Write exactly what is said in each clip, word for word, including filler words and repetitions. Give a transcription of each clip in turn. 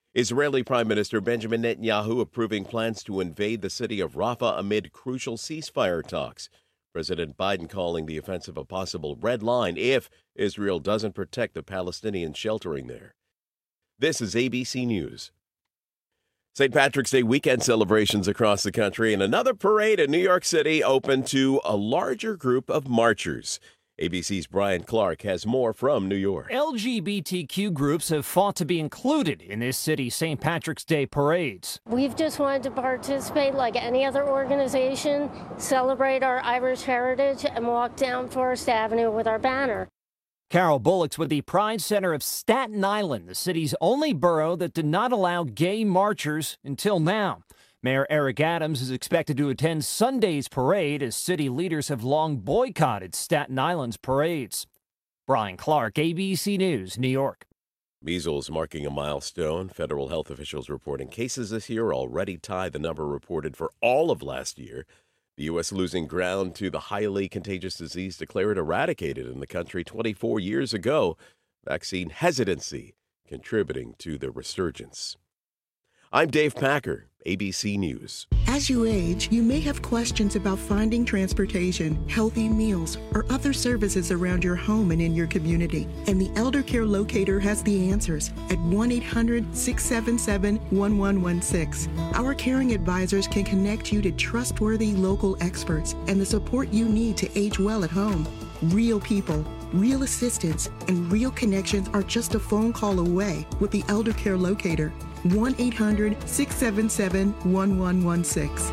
Israeli Prime Minister Benjamin Netanyahu approving plans to invade the city of Rafah amid crucial ceasefire talks. President Biden calling the offensive a possible red line if Israel doesn't protect the Palestinians sheltering there. This is A B C News. Saint Patrick's Day weekend celebrations across the country and another parade in New York City open to a larger group of marchers. A B C's Brian Clark has more from New York. L G B T Q groups have fought to be included in this city's Saint Patrick's Day parades. We've just wanted to participate like any other organization, celebrate our Irish heritage, and walk down Forest Avenue with our banner. Carol Bullock's with the Pride Center of Staten Island, the city's only borough that did not allow gay marchers until now. Mayor Eric Adams is expected to attend Sunday's parade as city leaders have long boycotted Staten Island's parades. Brian Clark, A B C News, New York. Measles marking a milestone. Federal health officials reporting cases this year already tie the number reported for all of last year. The U S losing ground to the highly contagious disease declared eradicated in the country twenty-four years ago. Vaccine hesitancy contributing to the resurgence. I'm Dave Packer, A B C News. As you age, you may have questions about finding transportation, healthy meals, or other services around your home and in your community. And the Elder Care Locator has the answers at one eight hundred, six seven seven, one one one six. Our caring advisors can connect you to trustworthy local experts and the support you need to age well at home. Real people, real assistance, and real connections are just a phone call away with the Elder Care Locator. one eight hundred, six seven seven, one one one six.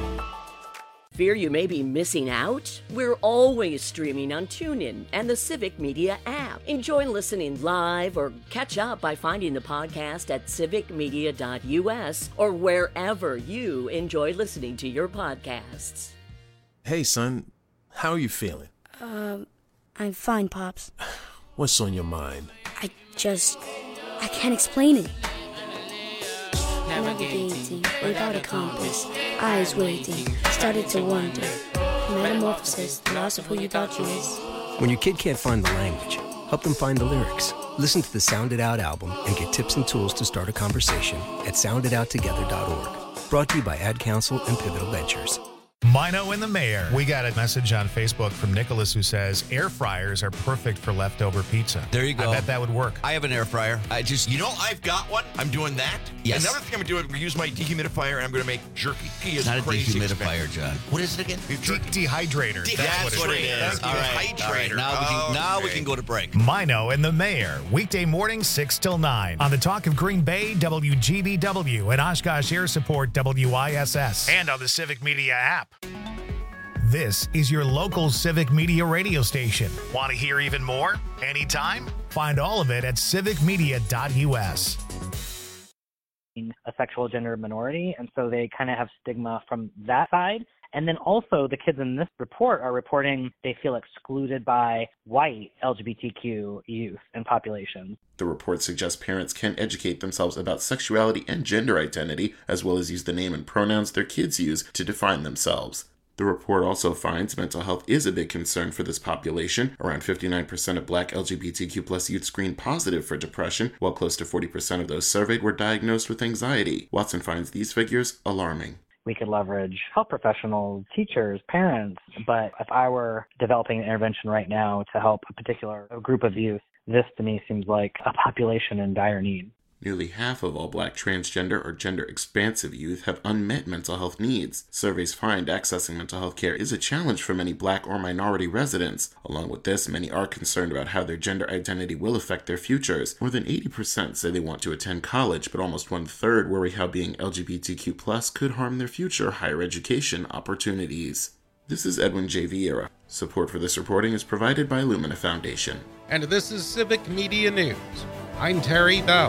Fear you may be missing out? We're always streaming on TuneIn and the Civic Media app. Enjoy listening live or catch up by finding the podcast at civic media dot u s or wherever you enjoy listening to your podcasts. Hey, son. How are you feeling? Um, I'm fine, Pops. What's on your mind? I just... I can't explain it. Navigating without a compass, eyes waiting, started to wonder. Metamorphosis, the loss of who you thought you was. When your kid can't find the language, help them find the lyrics. Listen to the Sound It Out album and get tips and tools to start a conversation at sound it out together dot org. Brought to you by Ad Council and Pivotal Ventures. Mino and the Mayor. We got a message on Facebook from Nicholas who says air fryers are perfect for leftover pizza. There you go. I bet that would work. I have an air fryer. I just, you know, I've got one. I'm doing that. Yes. Another thing I'm going to do, I'm going to use my dehumidifier and I'm going to make jerky. He it's not a dehumidifier, expensive. John. What is it again? De- dehydrator. De- that's, that's what it is. is. All right. All right. Now, we can, now okay. we can go to break. Mino and the Mayor. Weekday mornings, six till nine. On the Talk of Green Bay, W G B W, and Oshkosh Air Support, W I S S. And on the Civic Media app. This is your local Civic Media radio station. Want to hear even more? Anytime? Find all of it at civic media dot u s. A sexual gender minority, and so they kind of have stigma from that side. And then also the kids in this report are reporting they feel excluded by white L G B T Q youth and populations. The report suggests parents can educate themselves about sexuality and gender identity, as well as use the name and pronouns their kids use to define themselves. The report also finds mental health is a big concern for this population. Around fifty-nine percent of black L G B T Q plus youth screened positive for depression, while close to forty percent of those surveyed were diagnosed with anxiety. Watson finds these figures alarming. We could leverage health professionals, teachers, parents, but if I were developing an intervention right now to help a particular group of youth, this to me seems like a population in dire need. Nearly half of all black transgender or gender-expansive youth have unmet mental health needs. Surveys find accessing mental health care is a challenge for many black or minority residents. Along with this, many are concerned about how their gender identity will affect their futures. More than eighty percent say they want to attend college, but almost one-third worry how being L G B T Q plus could harm their future higher education opportunities. This is Edwin J. Vieira. Support for this reporting is provided by Lumina Foundation. And this is Civic Media News. I'm Terry Dow.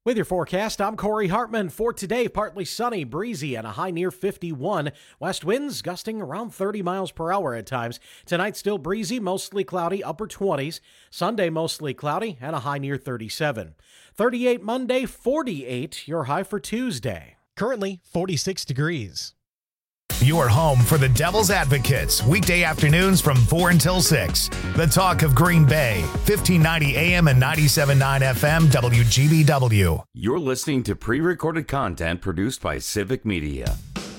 With your forecast, I'm Corey Hartman. For today, partly sunny, breezy, and a high near fifty-one. West winds gusting around thirty miles per hour at times. Tonight, still breezy, mostly cloudy, upper twenties. Sunday, mostly cloudy, and a high near thirty-seven. thirty-eight Monday, forty-eight, your high for Tuesday. Currently, forty-six degrees. Your home for the Devil's Advocates, weekday afternoons from four until six. The Talk of Green Bay, fifteen ninety A M and ninety-seven point nine F M, W G B W. You're listening to pre-recorded content produced by Civic Media.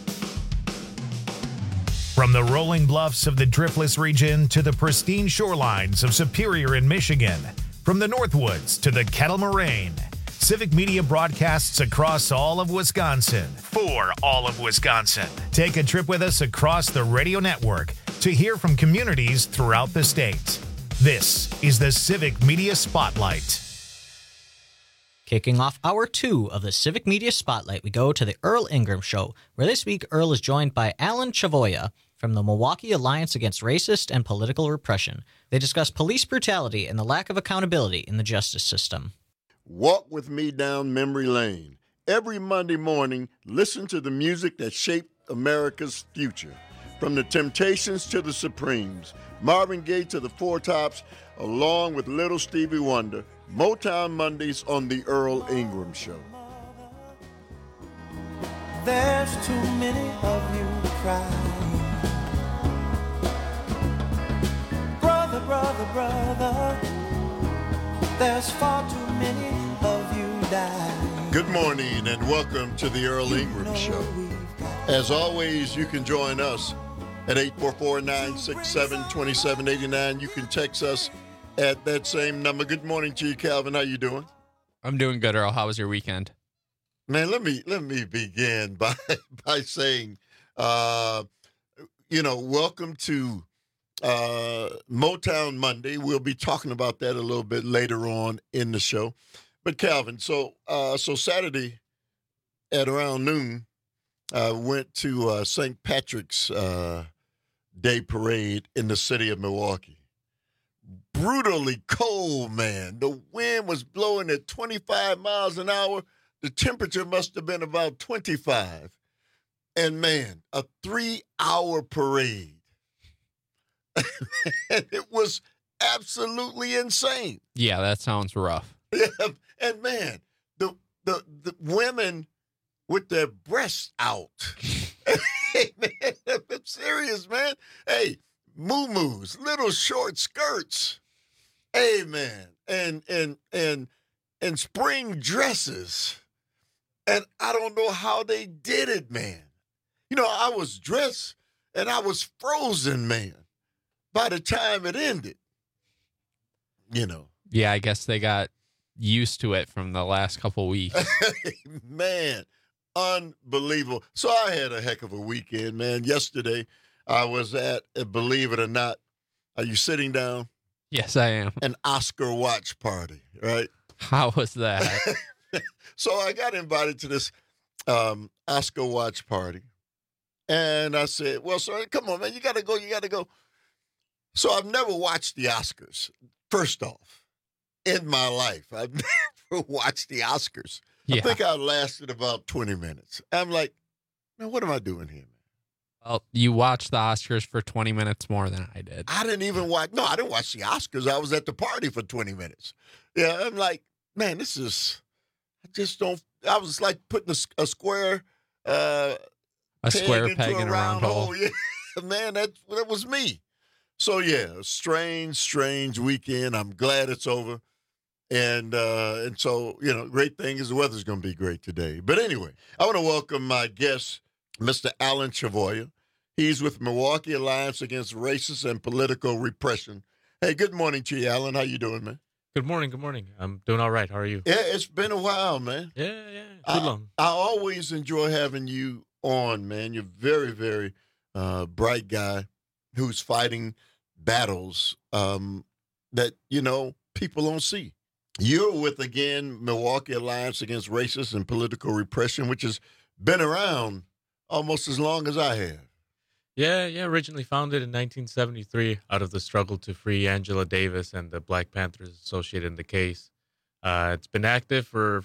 From the rolling bluffs of the Driftless region to the pristine shorelines of Superior in Michigan, from the Northwoods to the Kettle Moraine, Civic Media broadcasts across all of Wisconsin for all of Wisconsin. Take a trip with us across the radio network to hear from communities throughout the state. This is the Civic Media Spotlight. Kicking off hour two of the Civic Media Spotlight, we go to the Earl Ingram Show, where this week Earl is joined by Alan Chavoya from the Milwaukee Alliance Against Racist and Political Repression. They discuss police brutality and the lack of accountability in the justice system. Walk with me down memory lane. Every Monday morning, listen to the music that shaped America's future. From the Temptations to the Supremes, Marvin Gaye to the Four Tops, along with Little Stevie Wonder, Motown Mondays on the Earl Ingram Show. There's too many of you crying. Brother, brother, brother, there's far too many of you dying. Good morning and welcome to the Earl Ingram Show. As always, you can join us at eight four four, nine six seven, two seven eight nine. You can text us at that same number. Good morning to you, Calvin. How you doing? I'm doing good, Earl. How was your weekend? Man, let me let me begin by by saying, uh, you know, welcome to uh, Motown Monday. We'll be talking about that a little bit later on in the show. But Calvin, so uh, so Saturday at around noon, I uh, went to uh, Saint Patrick's uh, Day Parade in the city of Milwaukee. Brutally cold, man. The wind was blowing at twenty-five miles an hour. The temperature must have been about twenty-five. And, man, a three-hour parade. And it was absolutely insane. Yeah, that sounds rough. Yeah, and, man, the, the, the women with their breasts out. Hey, man, I'm serious, man. Hey, moo-moos, little short skirts. Hey, man, and and and and spring dresses. And I don't know how they did it, man. You know, I was dressed and I was frozen, man, by the time it ended. You know. Yeah, I guess they got used to it from the last couple weeks. Man, unbelievable. So I had a heck of a weekend, man. Yesterday, I was at, believe it or not, are you sitting down? Yes, I am. An Oscar watch party, right? How was that? So I got invited to this um, Oscar watch party. And I said, well, sir, come on, man, you got to go, you got to go. So I've never watched the Oscars, first off, in my life. I've never watched the Oscars. Yeah. I think I lasted about twenty minutes. I'm like, man, what am I doing here, man? Well, you watched the Oscars for twenty minutes more than I did. I didn't even watch. No, I didn't watch the Oscars. I was at the party for twenty minutes. Yeah, I'm like, man, this is, I just don't, I was like putting a, a square, uh, a square peg in a round hole. hole. Yeah, man, that, that was me. So, yeah, strange, strange weekend. I'm glad it's over. And uh, and so, you know, great thing is the weather's going to be great today. But anyway, I want to welcome my guest, Mister Alan Chavoya. He's with Milwaukee Alliance Against Racist and Political Repression. Hey, good morning to you, Alan. How you doing, man? Good morning, good morning. I'm doing all right. How are you? Yeah, it's been a while, man. Yeah, yeah, too I, long. I always enjoy having you on, man. You're very, very uh, bright guy who's fighting battles um, that, you know, people don't see. You're with, again, Milwaukee Alliance Against Racist and Political Repression, which has been around almost as long as I have. Yeah, yeah, originally founded in nineteen seventy-three out of the struggle to free Angela Davis and the Black Panthers associated in the case. Uh, it's been active for, for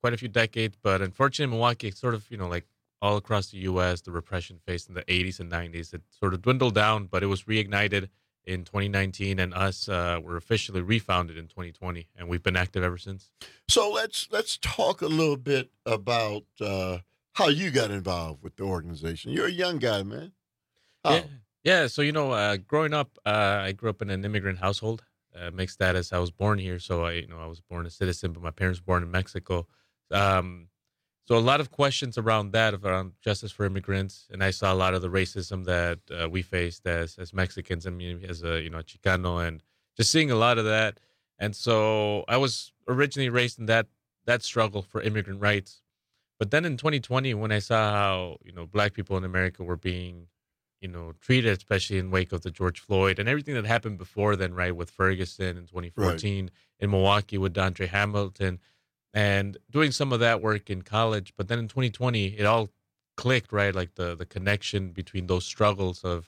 quite a few decades, but unfortunately, Milwaukee, it's sort of, you know, like all across the U S, the repression faced in the eighties and nineties, it sort of dwindled down, but it was reignited in twenty nineteen, and us uh, were officially refounded in twenty twenty, and we've been active ever since. So let's let's talk a little bit about uh, how you got involved with the organization. You're a young guy, man. How? Yeah, yeah. So you know, uh, growing up, uh, I grew up in an immigrant household, uh, mixed status. I was born here, so I, you know, I was born a citizen, but my parents were born in Mexico. Um, so a lot of questions around that, around justice for immigrants, and I saw a lot of the racism that uh, we faced as as Mexicans. I mean, as a you know a Chicano, and just seeing a lot of that. And so I was originally raised in that that struggle for immigrant rights. But then in twenty twenty, when I saw how you know Black people in America were being you know treated, especially in wake of the George Floyd and everything that happened before then, right, with Ferguson in twenty fourteen, right, in Milwaukee with Dontre Hamilton, and doing some of that work in college. But then in twenty twenty, it all clicked, right? Like the, the connection between those struggles of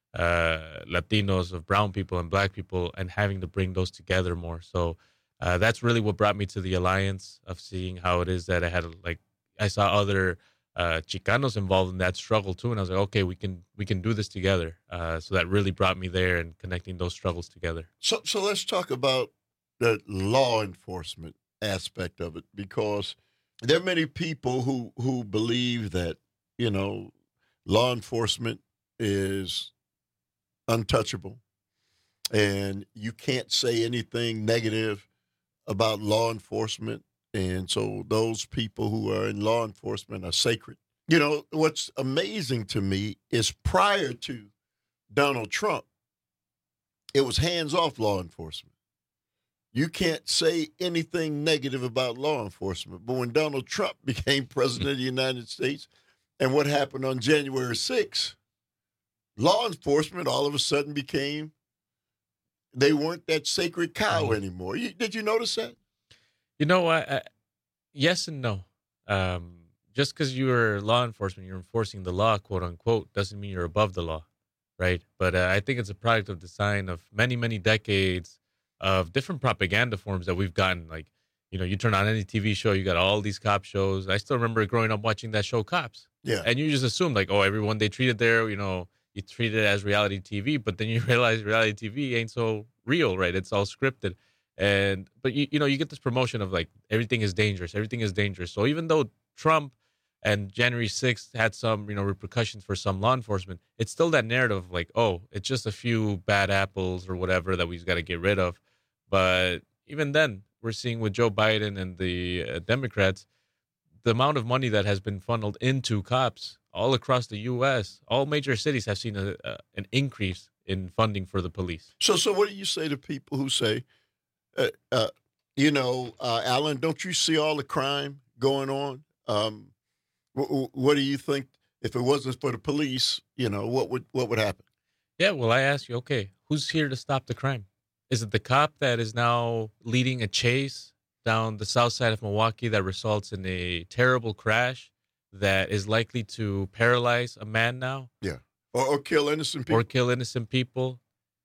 uh, Latinos, of brown people and Black people, and having to bring those together more. So uh, that's really what brought me to the Alliance, of seeing how it is that I had, like, I saw other uh, Chicanos involved in that struggle too. And I was like, okay, we can, we can do this together. Uh, so that really brought me there, and connecting those struggles together. So, so let's talk about the law enforcement aspect of it, because there are many people who who believe that you know law enforcement is untouchable and you can't say anything negative about law enforcement, and so those people who are in law enforcement are sacred. You know, what's amazing to me is prior to Donald Trump, it was hands-off law enforcement. You can't say anything negative about law enforcement. But when Donald Trump became president of the United States, and what happened on January sixth, law enforcement all of a sudden became, they weren't that sacred cow anymore. You, did you notice that? You know, I, I, yes and no. Um, just because you're law enforcement, you're enforcing the law, quote unquote, doesn't mean you're above the law, right? But uh, I think it's a product of design of many, many decades of different propaganda forms that we've gotten. Like, you know, you turn on any T V show, you got all these cop shows. I still remember growing up watching that show, Cops. Yeah. And you just assume, like, oh, everyone they treated there, you know, you treat it as reality T V, but then you realize reality T V ain't so real, right? It's all scripted. And, but you, you know, you get this promotion of like, everything is dangerous, everything is dangerous. So even though Trump and January sixth had some, you know, repercussions for some law enforcement, it's still that narrative of like, oh, it's just a few bad apples or whatever that we've got to get rid of. But even then, we're seeing with Joe Biden and the uh, Democrats, the amount of money that has been funneled into cops all across the U S, all major cities have seen a, a, an increase in funding for the police. So, so what do you say to people who say, uh, uh, you know, uh, Alan, don't you see all the crime going on? Um, wh- what do you think, if it wasn't for the police, you know, what would what would happen? Yeah, well, I ask you, okay, who's here to stop the crime? Is it the cop that is now leading a chase down the south side of Milwaukee that results in a terrible crash that is likely to paralyze a man now? Yeah. Or, or kill innocent people. Or kill innocent people.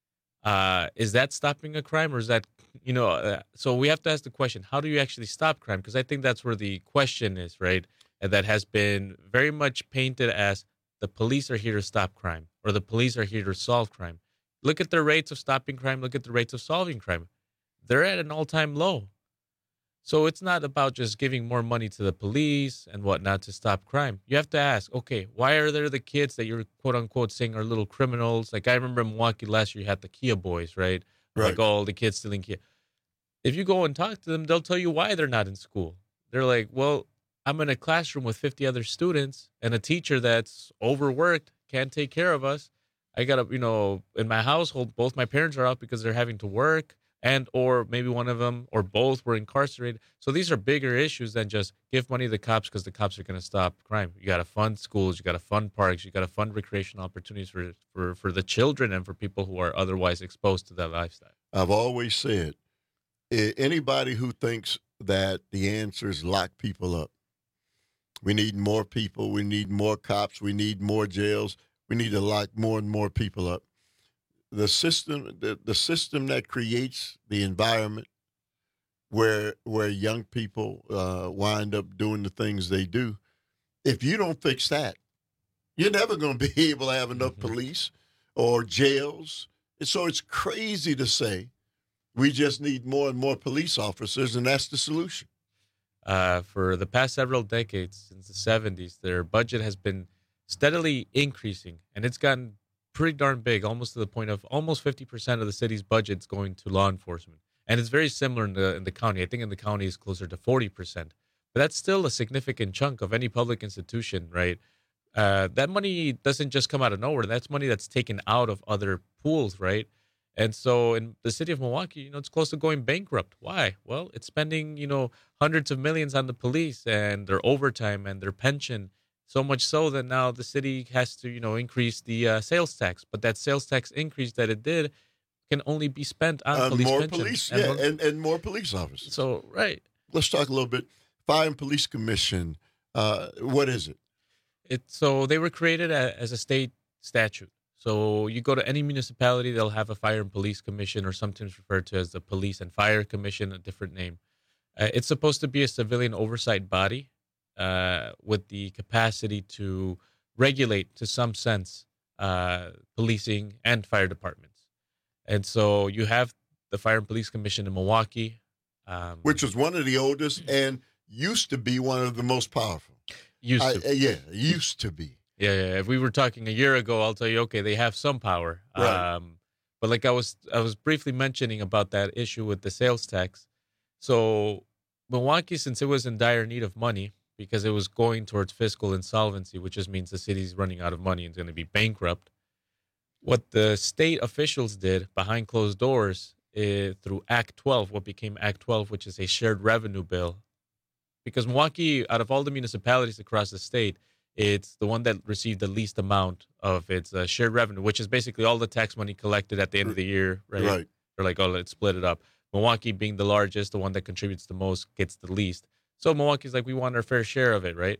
Uh, is that stopping a crime, or is that, you know, uh, so we have to ask the question, how do you actually stop crime? Because I think that's where the question is, right? And that has been very much painted as the police are here to stop crime, or the police are here to solve crime. Look at the rates of stopping crime. Look at the rates of solving crime. They're at an all-time low. So it's not about just giving more money to the police and whatnot to stop crime. You have to ask, okay, why are there the kids that you're quote-unquote saying are little criminals? Like I remember in Milwaukee last year, you had the Kia boys, right? Right. Like, oh, the kids stealing Kia. If you go and talk to them, they'll tell you why they're not in school. They're like, well, I'm in a classroom with fifty other students and a teacher that's overworked, can't take care of us. I got to, you know, in my household, both my parents are out because they're having to work, and or maybe one of them or both were incarcerated. So these are bigger issues than just give money to the cops because the cops are going to stop crime. You got to fund schools, you got to fund parks, you got to fund recreational opportunities for, for, for the children and for people who are otherwise exposed to that lifestyle. I've always said, anybody who thinks that the answer is lock people up. We need more people. We need more cops. We need more jails. We need to lock more and more people up. The system, the, the system that creates the environment where where young people uh, wind up doing the things they do. If you don't fix that, you're never going to be able to have enough Mm-hmm. police or jails. And so it's crazy to say we just need more and more police officers, and that's the solution. Uh, for the past several decades, since the seventies, their budget has been steadily increasing, and it's gotten pretty darn big, almost to the point of almost fifty percent of the city's budget's going to law enforcement. And it's very similar in the in the county. I think in the county is closer to forty percent. But that's still a significant chunk of any public institution, right? Uh, that money doesn't just come out of nowhere. That's money that's taken out of other pools, right? And so in the city of Milwaukee, you know, it's close to going bankrupt. Why? Well, it's spending, you know, hundreds of millions on the police and their overtime and their pension. So much so that now the city has to, you know, increase the uh, sales tax. But that sales tax increase that it did can only be spent on Uh, police more pension. police, And yeah, more- and, and more police officers. So, right. Let's talk a little bit. Fire and Police Commission, uh, what is it? It so they were created a, as a state statute. So you go to any municipality, they'll have a fire and police commission, or sometimes referred to as the police and fire commission, a different name. Uh, it's supposed to be a civilian oversight body uh, with the capacity to regulate, to some sense, uh, policing and fire departments. And so you have the Fire and Police Commission in Milwaukee, um, Which is one of the oldest and used to be one of the most powerful. used I- to. uh, yeah, used to be. Yeah, yeah. If we were talking a year ago, I'll tell you, okay, they have some power. Right. Um, but like I was, I was briefly mentioning about that issue with the sales tax. So Milwaukee, since it was in dire need of money because it was going towards fiscal insolvency, which just means the city's running out of money and is going to be bankrupt. What the state officials did behind closed doors eh, through Act twelve, what became Act twelve, which is a shared revenue bill, because Milwaukee, out of all the municipalities across the state, it's the one that received the least amount of its uh, shared revenue, which is basically all the tax money collected at the end of the year, right? Right. They're like, oh, let's split it up. Milwaukee, being the largest, the one that contributes the most, gets the least. So Milwaukee's like, we want our fair share of it, right?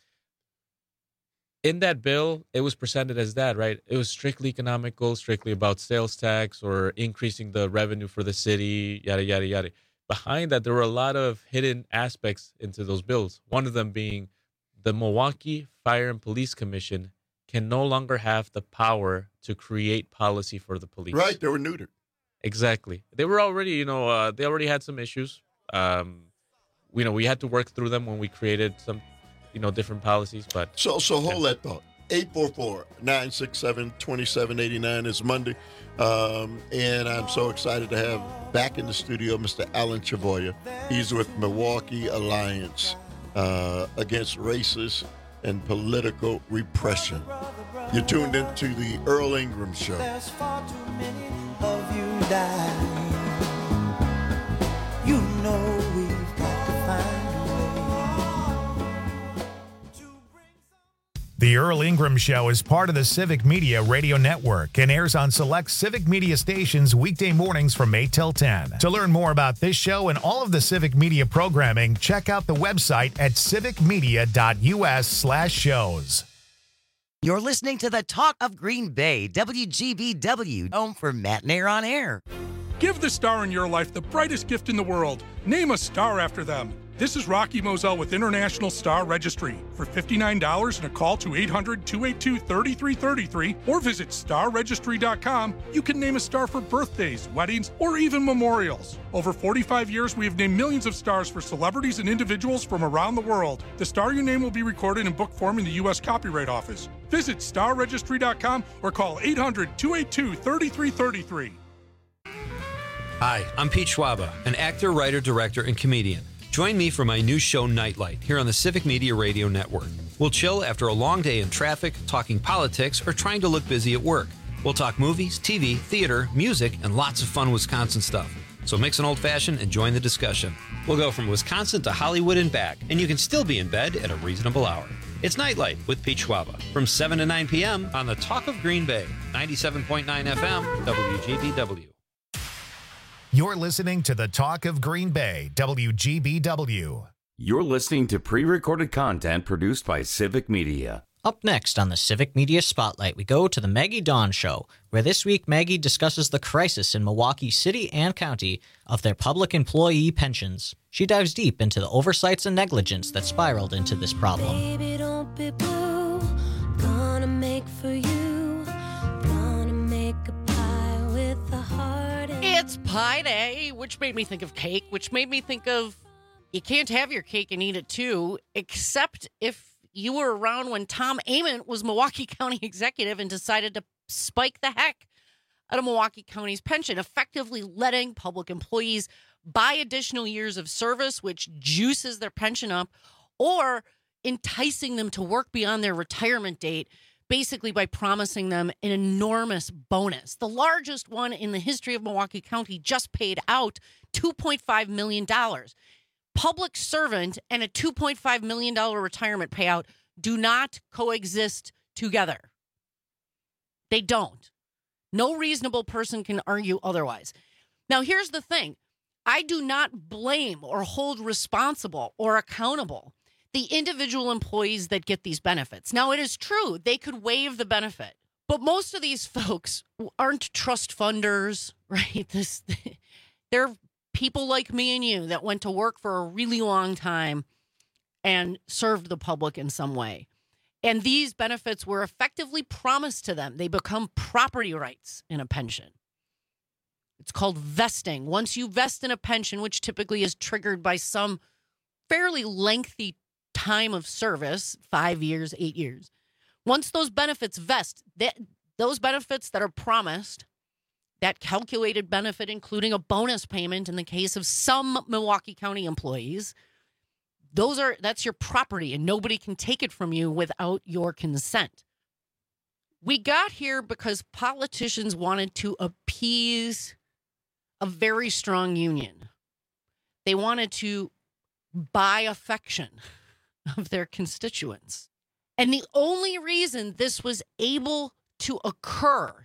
In that bill, it was presented as that, right? It was strictly economical, strictly about sales tax or increasing the revenue for the city, yada, yada, yada. Behind that, there were a lot of hidden aspects into those bills. One of them being the Milwaukee Fire and Police Commission can no longer have the power to create policy for the police. Right, they were neutered. Exactly. They were already, you know, uh, they already had some issues. Um, you know, we had to work through them when we created some, you know, different policies. But So, so hold that thought. eight four four, nine six seven, two seven eight nine is Monday. Um, and I'm so excited to have back in the studio Mister Alan Chavoya. He's with Milwaukee Alliance uh, Against Racist and Political Repression. You're tuned into the Earl Ingram Show. There's far too many of you dying. You know we've got to find a way. The Earl Ingram Show is part of the Civic Media Radio Network and airs on select Civic Media stations weekday mornings from eight till ten. To learn more about this show and all of the Civic Media programming, check out the website at civicmedia.us slash shows. You're listening to the Talk of Green Bay, W G B W, home for Matt Nair on Air. Give the star in your life the brightest gift in the world. Name a star after them. This is Rocky Moselle with International Star Registry. For fifty-nine dollars and a call to eight hundred, two eight two, three three three three or visit star registry dot com, you can name a star for birthdays, weddings, or even memorials. Over forty-five years, we have named millions of stars for celebrities and individuals from around the world. The star you name will be recorded in book form in the U S Copyright Office. Visit star registry dot com or call eight hundred, two eight two, three three three three. Hi, I'm Pete Schwaba, an actor, writer, director, and comedian. Join me for my new show, Nightlight, here on the Civic Media Radio Network. We'll chill after a long day in traffic, talking politics, or trying to look busy at work. We'll talk movies, T V, theater, music, and lots of fun Wisconsin stuff. So mix an old-fashioned and join the discussion. We'll go from Wisconsin to Hollywood and back, and you can still be in bed at a reasonable hour. It's Nightlight with Pete Schwaba from seven to nine p.m. on the Talk of Green Bay, ninety-seven point nine F M, W G B W. You're listening to the Talk of Green Bay, W G B W. You're listening to pre-recorded content produced by Civic Media. Up next on the Civic Media Spotlight, we go to the Maggie Dawn Show, where this week Maggie discusses the crisis in Milwaukee City and County of their public employee pensions. She dives deep into the oversights and negligence that spiraled into this problem. Baby, don't be blue. Gonna make for you. Gonna make a pie with a heart. It's Pie Day, which made me think of cake, which made me think of you can't have your cake and eat it too, except if you were around when Tom Ament was Milwaukee County executive and decided to spike the heck out of Milwaukee County's pension, effectively letting public employees buy additional years of service, which juices their pension up, or enticing them to work beyond their retirement date, basically by promising them an enormous bonus. The largest one in the history of Milwaukee County just paid out two point five million dollars. Public servant and a two point five million dollars retirement payout do not coexist together. They don't. No reasonable person can argue otherwise. Now, here's the thing. I do not blame or hold responsible or accountable the individual employees that get these benefits. Now, it is true they could waive the benefit, but most of these folks aren't trust funders, right? This, they're people like me and you that went to work for a really long time and served the public in some way. And these benefits were effectively promised to them. They become property rights in a pension. It's called vesting. Once you vest in a pension, which typically is triggered by some fairly lengthy time of service, five years, eight years. Once those benefits vest, that, those benefits that are promised, that calculated benefit, including a bonus payment in the case of some Milwaukee County employees, those are that's your property and nobody can take it from you without your consent. We got here because politicians wanted to appease a very strong union. They wanted to buy affection of their constituents. And the only reason this was able to occur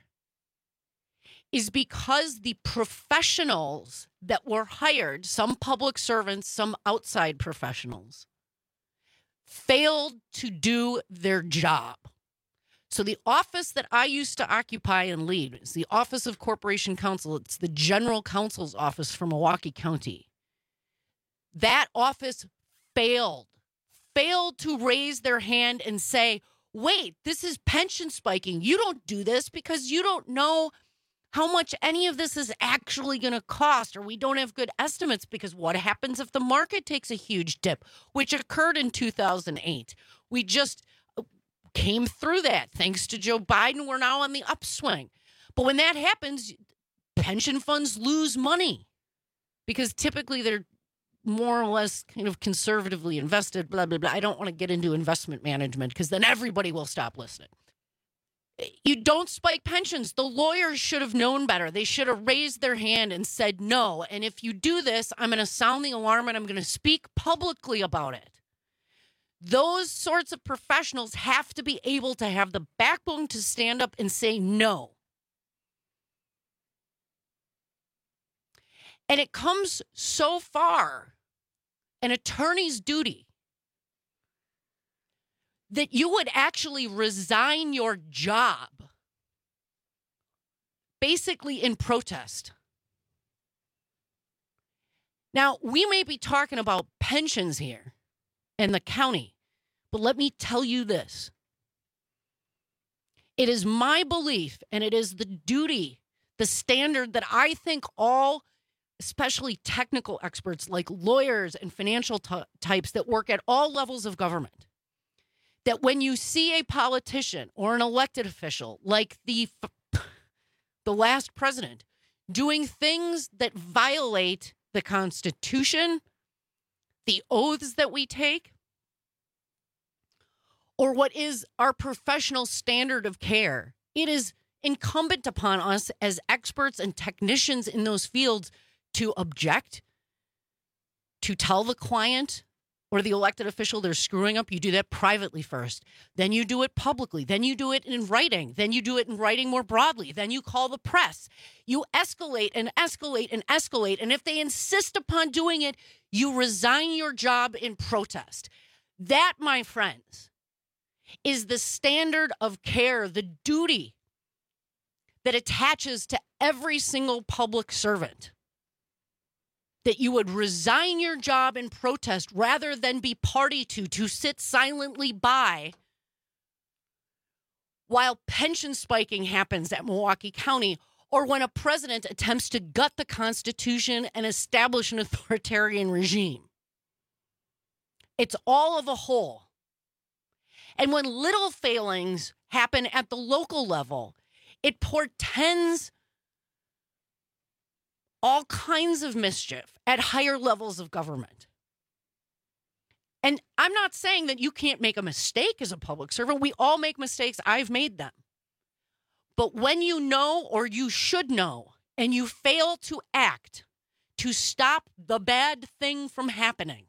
is because the professionals that were hired, some public servants, some outside professionals, failed to do their job. So the office that I used to occupy and lead is the Office of Corporation Counsel. It's the General Counsel's office for Milwaukee County. That office failed, failed to raise their hand and say, wait, this is pension spiking. You don't do this because you don't know how much any of this is actually going to cost, or we don't have good estimates because what happens if the market takes a huge dip, which occurred in two thousand eight? We just came through that. Thanks to Joe Biden, we're now on the upswing. But when that happens, pension funds lose money because typically they're more or less kind of conservatively invested, blah, blah, blah. I don't want to get into investment management because then everybody will stop listening. You don't spike pensions. The lawyers should have known better. They should have raised their hand and said no. And if you do this, I'm going to sound the alarm and I'm going to speak publicly about it. Those sorts of professionals have to be able to have the backbone to stand up and say no. And it comes so far, an attorney's duty, that you would actually resign your job, basically in protest. Now, we may be talking about pensions here in the county, but let me tell you this. It is my belief, and it is the duty, the standard that I think all, especially technical experts like lawyers and financial t- types that work at all levels of government, that when you see a politician or an elected official like the the last president doing things that violate the Constitution, the oaths that we take, or what is our professional standard of care, it is incumbent upon us as experts and technicians in those fields to object, to tell the client or the elected official they're screwing up. You do that privately first. Then you do it publicly. Then you do it in writing. Then you do it in writing more broadly. Then you call the press. You escalate and escalate and escalate. And if they insist upon doing it, you resign your job in protest. That, my friends, is the standard of care, the duty that attaches to every single public servant. That you would resign your job in protest rather than be party to, to sit silently by while pension spiking happens at Milwaukee County, or when a president attempts to gut the Constitution and establish an authoritarian regime. It's all of a whole. And when little failings happen at the local level, it portends all kinds of mischief at higher levels of government. And I'm not saying that you can't make a mistake as a public servant. We all make mistakes. I've made them. But when you know, or you should know, and you fail to act to stop the bad thing from happening,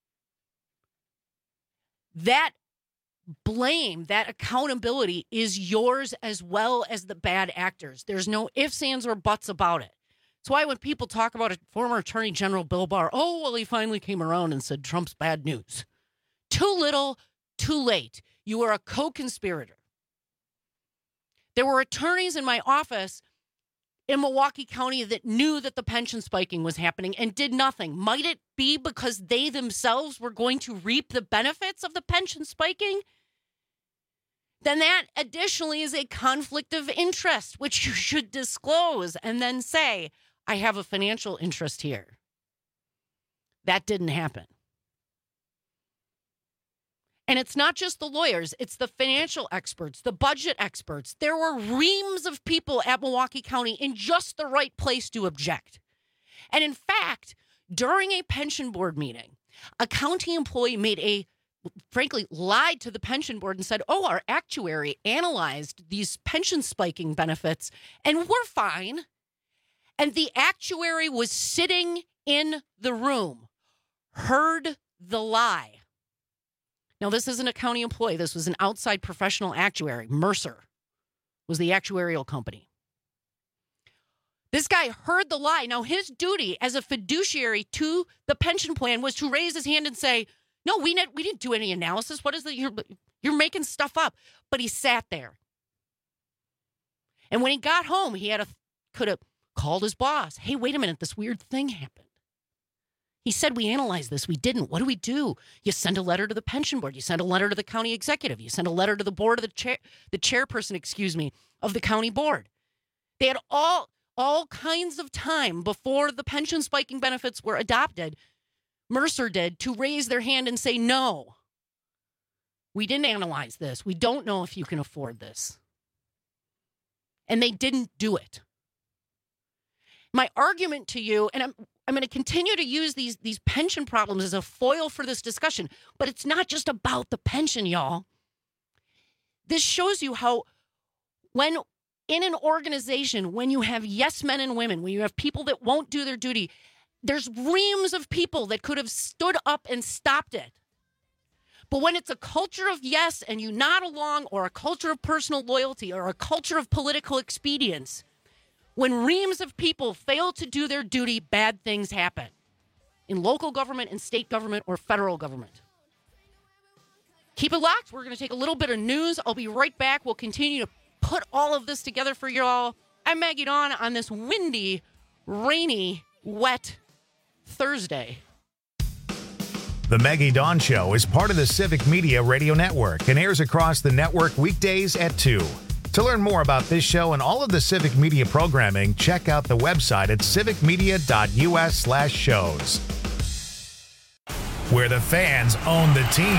that blame, that accountability is yours as well as the bad actors. There's no ifs, ands, or buts about it. That's why when people talk about a former Attorney General Bill Barr, oh, well, he finally came around and said Trump's bad news. Too little, too late. You are a co-conspirator. There were attorneys in my office in Milwaukee County that knew that the pension spiking was happening and did nothing. Might it be because they themselves were going to reap the benefits of the pension spiking? Then that additionally is a conflict of interest, which you should disclose and then say, I have a financial interest here. That didn't happen. And it's not just the lawyers, it's the financial experts, the budget experts. There were reams of people at Milwaukee County in just the right place to object. And in fact, during a pension board meeting, a county employee made a, frankly, lied to the pension board and said, oh, our actuary analyzed these pension spiking benefits and we're fine. And the actuary was sitting in the room, heard the lie. Now, this isn't a county employee. This was an outside professional actuary. Mercer was the actuarial company. This guy heard the lie. Now, his duty as a fiduciary to the pension plan was to raise his hand and say, no, we didn't, we didn't do any analysis. What is that? You're, you're making stuff up. But he sat there. And when he got home, he had a could have called his boss. Hey, wait a minute. This weird thing happened. He said, we analyzed this. We didn't. What do we do? You send a letter to the pension board. You send a letter to the county executive. You send a letter to the board of the chair, the chairperson, excuse me, of the county board. They had all, all kinds of time before the pension spiking benefits were adopted. Mercer did to raise their hand and say, no, we didn't analyze this. We don't know if you can afford this. And they didn't do it. My argument to you, and I'm, I'm going to continue to use these, these pension problems as a foil for this discussion, but it's not just about the pension, y'all. This shows you how when in an organization, when you have yes men and women, when you have people that won't do their duty, there's reams of people that could have stood up and stopped it. But when it's a culture of yes and you nod along, or a culture of personal loyalty, or a culture of political expedience, when reams of people fail to do their duty, bad things happen in local government, in state government, or federal government. Keep it locked. We're going to take a little bit of news. I'll be right back. We'll continue to put all of this together for you all. I'm Maggie Dawn on this windy, rainy, wet Thursday. The Maggie Dawn Show is part of the Civic Media Radio Network and airs across the network weekdays at two. To learn more about this show and all of the Civic Media programming, check out the website at civicmedia.us slash shows. Where the fans own the team.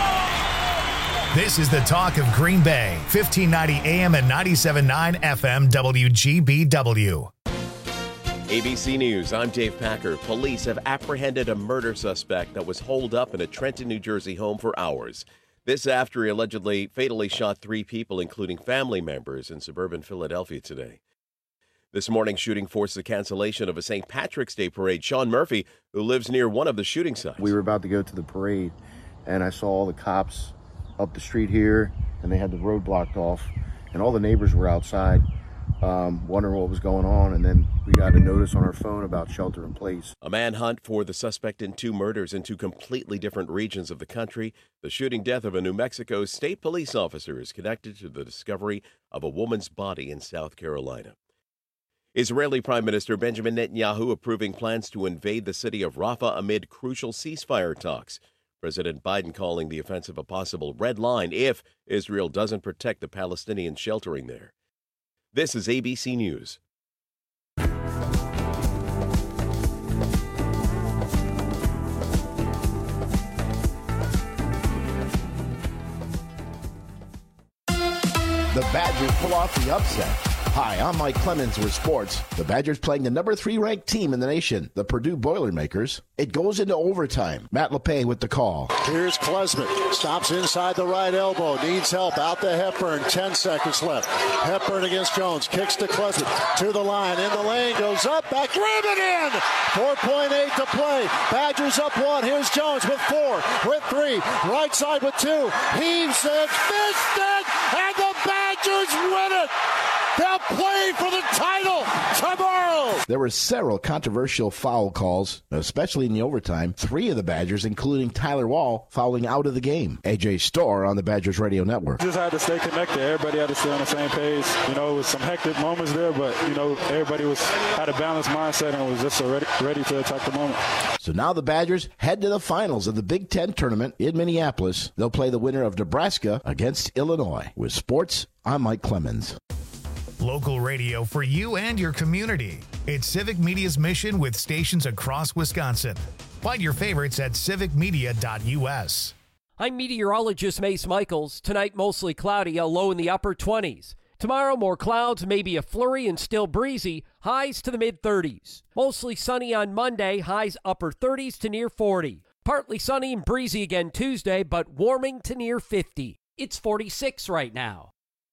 This is the talk of Green Bay, fifteen ninety A M and ninety-seven point nine F M W G B W. A B C News, I'm Dave Packer. Police have apprehended a murder suspect that was holed up in a Trenton, New Jersey home for hours. This after he allegedly fatally shot three people, including family members, in suburban Philadelphia today. This morning's shooting forced the cancellation of a Saint Patrick's Day parade. Sean Murphy, who lives near one of the shooting sites. We were about to go to the parade, and I saw all the cops up the street here, and they had the road blocked off, and all the neighbors were outside um, wondering what was going on. And then we got a notice on our phone about shelter in place. A manhunt for the suspect in two murders in two completely different regions of the country. The shooting death of a New Mexico state police officer is connected to the discovery of a woman's body in South Carolina. Israeli Prime Minister Benjamin Netanyahu approving plans to invade the city of Rafah amid crucial ceasefire talks. President Biden calling the offensive a possible red line if Israel doesn't protect the Palestinians sheltering there. This is A B C News. The Badgers pull off the upset. Hi, I'm Mike Clemens with sports. The Badgers playing the number three ranked team in the nation, the Purdue Boilermakers. It goes into overtime. Matt LePay with the call. Here's Klesmit. Stops inside the right elbow. Needs help. Out to Hepburn. Ten seconds left. Hepburn against Jones. Kicks to Klesmit. To the line. In the lane. Goes up. Back. Rim it in. four point eight to play. Badgers up one. Here's Jones with four. With three. Right side with two. Heaves it. Missed it. And the Badgers win it. They'll play for the title tomorrow. There were several controversial foul calls, especially in the overtime. Three of the Badgers, including Tyler Wall, fouling out of the game. A J Storr on the Badgers Radio Network. Just had to stay connected. Everybody had to stay on the same page. You know, it was some hectic moments there, but, you know, everybody was had a balanced mindset and was just ready, ready to attack the moment. So now the Badgers head to the finals of the Big Ten tournament in Minneapolis. They'll play the winner of Nebraska against Illinois. With sports, I'm Mike Clemens. Local radio for you and your community. It's Civic Media's mission with stations across Wisconsin. Find your favorites at civic media dot u s. I'm meteorologist Mace Michaels. Tonight, mostly cloudy, a low in the upper twenties. Tomorrow, more clouds, maybe a flurry and still breezy, highs to the mid-thirties. Mostly sunny on Monday, highs upper thirties to near forty. Partly sunny and breezy again Tuesday, but warming to near fifty. It's forty-six right now.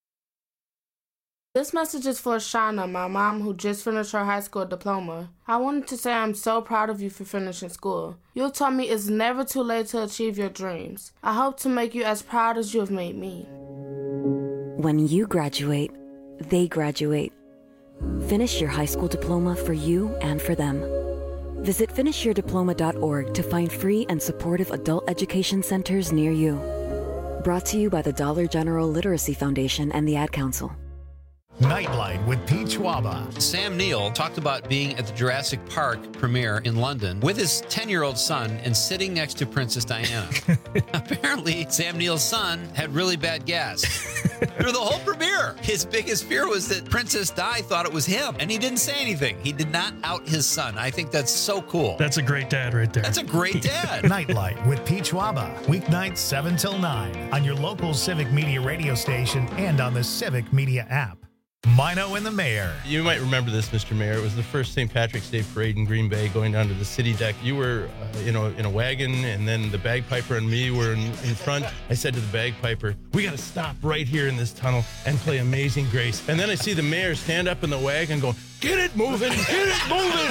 This message is for Shauna, my mom, who just finished her high school diploma. I wanted to say I'm so proud of you for finishing school. You taught me it's never too late to achieve your dreams. I hope to make you as proud as you have made me. When you graduate, they graduate. Finish your high school diploma for you and for them. Visit finish your diploma dot org to find free and supportive adult education centers near you. Brought to you by the Dollar General Literacy Foundation and the Ad Council. Nightlight with Pete Schwaba. Sam Neill talked about being at the Jurassic Park premiere in London with his ten-year-old son and sitting next to Princess Diana. Apparently, Sam Neill's son had really bad gas. Through the whole premiere, his biggest fear was that Princess Di thought it was him, and he didn't say anything. He did not out his son. I think that's so cool. That's a great dad right there. That's a great dad. Nightlight with Pete Schwaba. Weeknights seven till nine on your local Civic Media radio station and on the Civic Media app. Mino and the Mayor. You might remember this, Mister Mayor. It was the first Saint Patrick's Day parade in Green Bay, going down to the city deck. You were, uh, you know, in a wagon, and then the bagpiper and me were in, in front. I said to the bagpiper, "We got to stop right here in this tunnel and play Amazing Grace." And then I see the mayor stand up in the wagon, going, "Get it moving, get it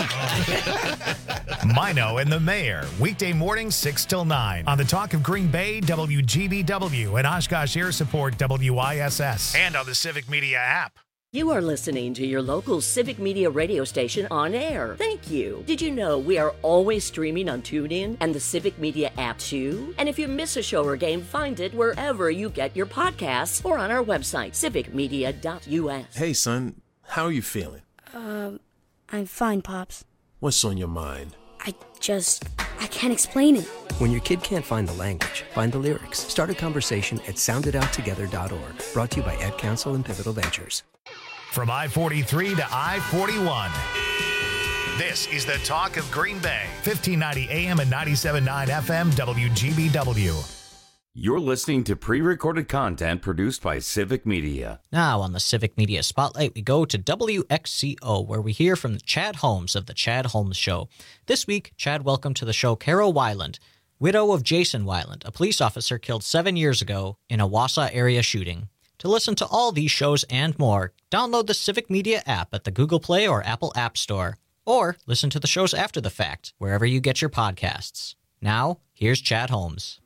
moving." Mino and the Mayor, weekday morning six till nine on the Talk of Green Bay, W G B W, and Oshkosh Air Support, W I S S, and on the Civic Media app. You are listening to your local Civic Media radio station on air. Thank you. Did you know we are always streaming on TuneIn and the Civic Media app too? And if you miss a show or game, find it wherever you get your podcasts or on our website, civic media dot u s. Hey, son, how are you feeling? Um, I'm fine, Pops. What's on your mind? I just, I can't explain it. When your kid can't find the language, find the lyrics. Start a conversation at sound it out together dot org. Brought to you by Ad Council and Pivotal Ventures. From I forty-three to I forty-one, this is the Talk of Green Bay, fifteen ninety A M and ninety-seven point nine F M, W G B W. You're listening to pre-recorded content produced by Civic Media. Now on the Civic Media Spotlight, we go to W X C O, where we hear from Chad Holmes of The Chad Holmes Show. This week, Chad welcomed to the show Carol Weiland, widow of Jason Weiland, a police officer killed seven years ago in a Wausau area shooting. To listen to all these shows and more, download the Civic Media app at the Google Play or Apple App Store, or listen to the shows after the fact, wherever you get your podcasts. Now, here's Chad Holmes.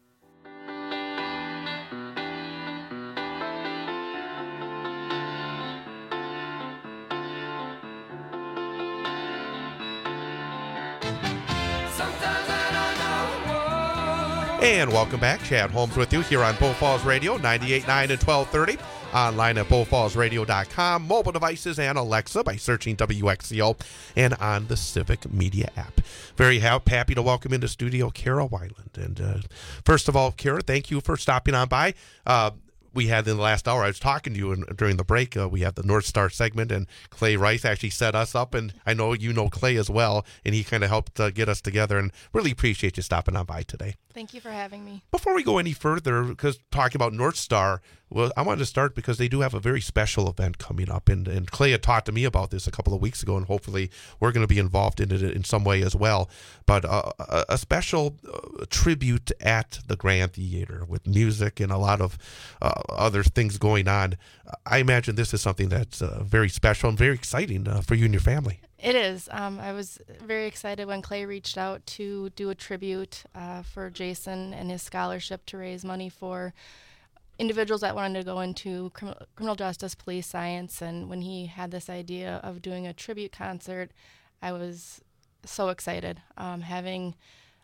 And welcome back. Chad Holmes with you here on Bull Falls Radio, ninety-eight point nine and twelve thirty. Online at bull falls radio dot com. Mobile devices and Alexa by searching W X C O. And on the Civic Media app. Very ha- happy to welcome into studio Kara Weiland. And uh, first of all, Kara, thank you for stopping on by. Uh, we had in the last hour, I was talking to you and during the break, uh, we have the North Star segment, and Clay Rice actually set us up, and I know you know Clay as well, and he kind of helped uh, get us together, and really appreciate you stopping on by today. Thank you for having me. Before we go any further, because talking about North Star, well, I wanted to start because they do have a very special event coming up, and, and Clay had talked to me about this a couple of weeks ago, and hopefully we're going to be involved in it in some way as well. But uh, a, a special uh, tribute at the Grand Theater with music and a lot of uh, other things going on. I imagine this is something that's uh, very special and very exciting uh, for you and your family. It is. Um, I was very excited when Clay reached out to do a tribute uh, for Jason and his scholarship to raise money for individuals that wanted to go into crim- criminal justice, police science. And when he had this idea of doing a tribute concert, I was so excited. Um, having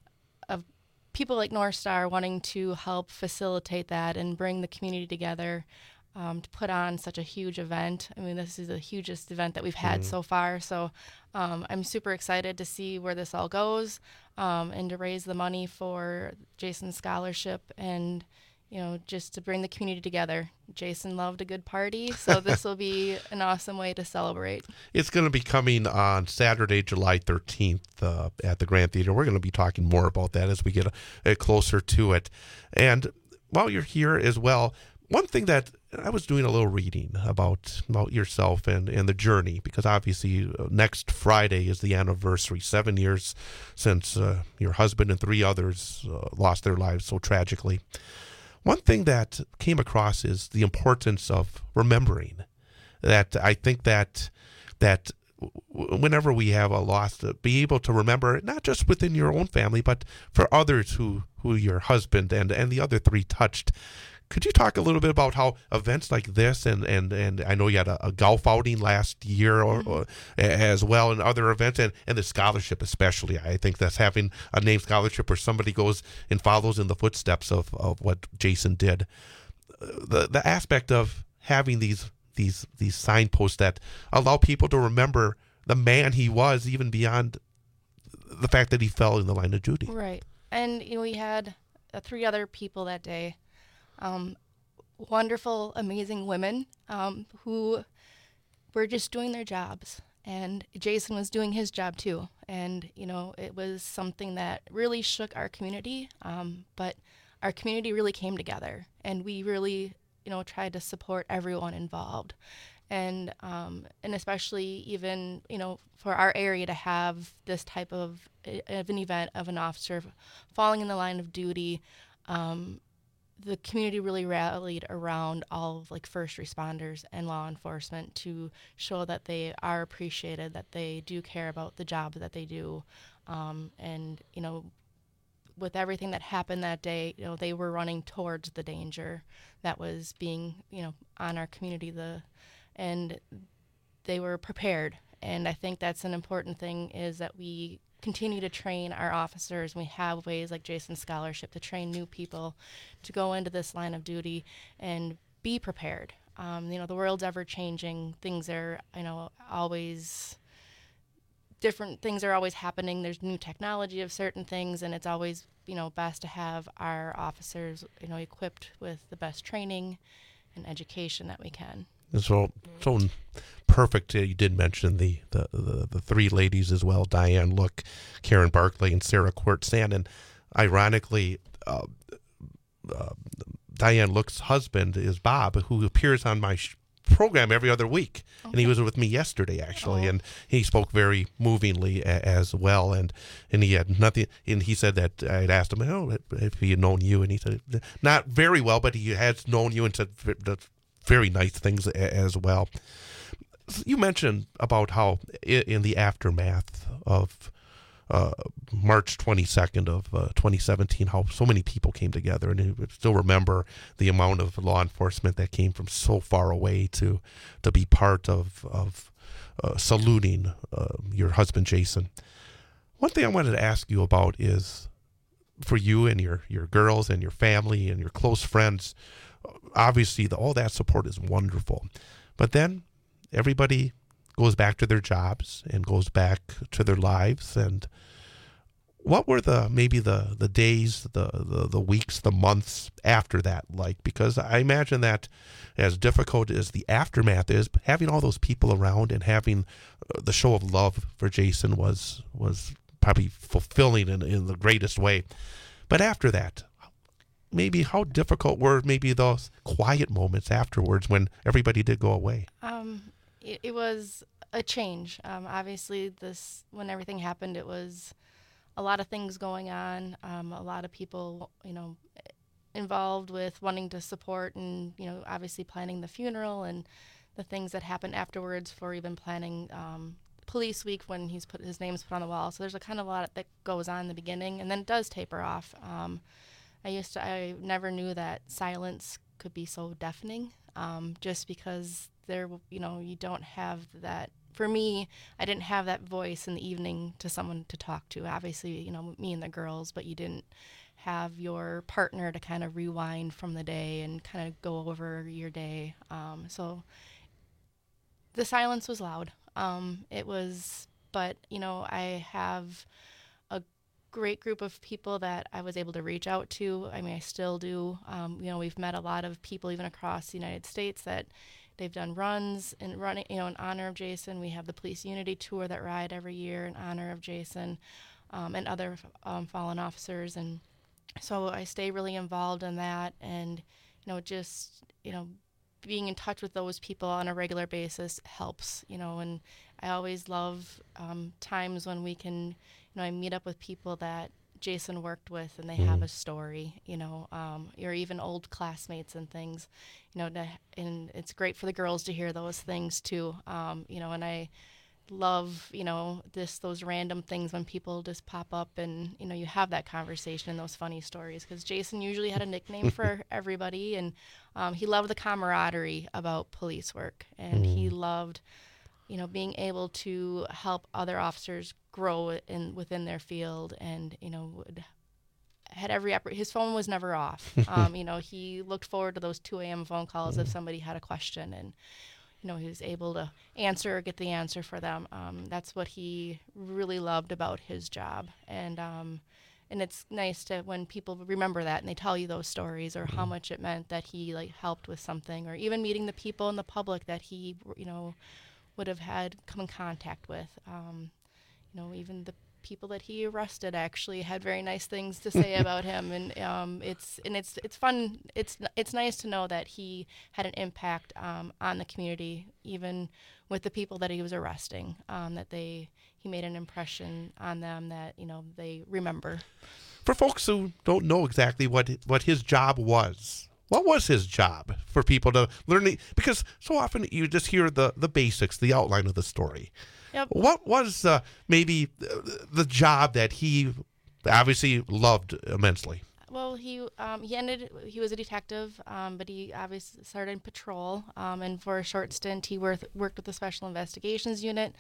a, people like North Star wanting to help facilitate that and bring the community together. Um, to put on such a huge event. I mean, this is the hugest event that we've had mm-hmm. so far. So um, I'm super excited to see where this all goes um, and to raise the money for Jason's scholarship and, you know, just to bring the community together. Jason loved a good party, so this will be an awesome way to celebrate. It's going to be coming on Saturday, July thirteenth uh, at the Grand Theater. We're going to be talking more about that as we get a, a closer to it. And while you're here as well, one thing that I was doing a little reading about about yourself and, and the journey, because obviously uh, next Friday is the anniversary, seven years since uh, your husband and three others uh, lost their lives so tragically. One thing that came across is the importance of remembering. That I think that that whenever we have a loss, to be able to remember, not just within your own family, but for others who, who your husband and, and the other three touched. Could you talk a little bit about how events like this, and, and, and I know you had a, a golf outing last year or, or as well, and other events, and, and the scholarship especially. I think that's having a named scholarship where somebody goes and follows in the footsteps of, of what Jason did. The the aspect of having these these these signposts that allow people to remember the man he was, even beyond the fact that he fell in the line of duty. Right. And you know, we had uh, three other people that day. Um, wonderful, amazing women um, who were just doing their jobs. And Jason was doing his job too. And, you know, it was something that really shook our community. Um, but our community really came together. And we really, you know, tried to support everyone involved. And um, and especially even, you know, for our area to have this type of, of an event of an officer falling in the line of duty, um, the community really rallied around all of like first responders and law enforcement to show that they are appreciated, that they do care about the job that they do. Um, and, you know, with everything that happened that day, you know, they were running towards the danger that was being, you know, on our community, the, and they were prepared. And I think that's an important thing, is that we continue to train our officers. We have ways like Jason's scholarship to train new people to go into this line of duty and be prepared. Um, you know, the world's ever changing. Things are, you know, always different. Things are always happening. There's new technology of certain things, and it's always, you know, best to have our officers, you know, equipped with the best training and education that we can. So, so perfect. Uh, you did mention the, the, the, the three ladies as well, Diane Look, Karen Barkley, and Sarah Court-Sand. And ironically, uh, uh, Diane Look's husband is Bob, who appears on my sh- program every other week. Okay. And he was with me yesterday, actually. Oh. And he spoke very movingly a- as well. And, and he had nothing, and he said that I had asked him, oh, if he had known you. And he said, not very well, but he has known you, and said that's very nice things as well. You mentioned about how in the aftermath of uh, March twenty-second of uh, twenty seventeen, how so many people came together, and you still remember the amount of law enforcement that came from so far away to to be part of, of uh, saluting uh, your husband, Jason. One thing I wanted to ask you about is for you and your, your girls and your family and your close friends. Obviously, the, all that support is wonderful. But then everybody goes back to their jobs and goes back to their lives. And what were the maybe the, the days, the, the, the weeks, the months after that like? Because I imagine that as difficult as the aftermath is, having all those people around and having the show of love for Jason was was probably fulfilling in, in the greatest way. But after that, maybe how difficult were maybe those quiet moments afterwards when everybody did go away? Um, it, it was a change. Um, obviously, this when everything happened, it was a lot of things going on. Um, a lot of people, you know, involved with wanting to support and, you know, obviously planning the funeral and the things that happened afterwards for even planning um, police week when he's put his name's put on the wall. So there's a kind of a lot that goes on in the beginning, and then it does taper off. Um, I used to, I never knew that silence could be so deafening, um, just because there, you know, you don't have that. For me, I didn't have that voice in the evening to someone to talk to. Obviously, you know, me and the girls, but you didn't have your partner to kind of rewind from the day and kind of go over your day. Um, so the silence was loud. Um, it was, but, you know, I have a great group of people that I was able to reach out to. I mean, I still do. Um, you know, we've met a lot of people even across the United States that they've done runs and running, you know, in honor of Jason. We have the Police Unity Tour that ride every year in honor of Jason um, and other um, fallen officers. And so I stay really involved in that, and, you know, just, you know, being in touch with those people on a regular basis helps, you know, and I always love um, times when we can, you know, I meet up with people that Jason worked with and they mm. have a story, you know, um, or even old classmates and things, you know, to, and it's great for the girls to hear those things too, um, you know, and I love, you know, this those random things when people just pop up and, you know, you have that conversation and those funny stories, because Jason usually had a nickname for everybody, and um, he loved the camaraderie about police work, and mm. he loved, you know, being able to help other officers grow in within their field, and, you know, would had every his phone was never off. um, you know, he looked forward to those two a.m. phone calls mm. if somebody had a question, and, you know, he was able to answer or get the answer for them. Um, that's what he really loved about his job. And um, and it's nice to when people remember that and they tell you those stories, or how much it meant that he, like, helped with something, or even meeting the people in the public that he, you know, would have had come in contact with. Um, you know, even the people that he arrested actually had very nice things to say about him, and um, it's and it's it's fun. It's it's nice to know that he had an impact um, on the community, even with the people that he was arresting. Um, that they he made an impression on them that, you know, they remember. For folks who don't know exactly what what his job was, what was his job for people to learn? Because so often you just hear the the basics, the outline of the story. Yep. What was uh, maybe the job that he obviously loved immensely? Well, he um, he ended. He was a detective, um, but he obviously started in patrol. Um, and for a short stint, he worked worked with the Special Investigations Unit,